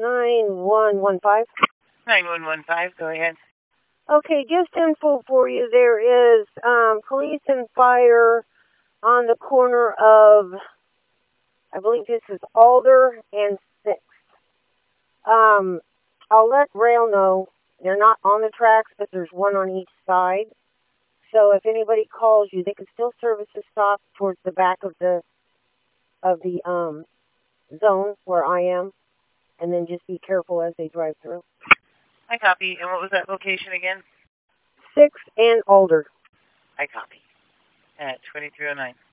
9115. 9115, go ahead. Okay, just info for you. There is police and fire on the corner of, I believe this is Alder and 6th. I'll let Rail know. They're not on the tracks, but there's one on each side. So if anybody calls you, they can still service the stop towards the back of the zone where I am, and then just be careful as they drive through. I copy. And what was that location again? 6th and Alder. I copy. At 2309.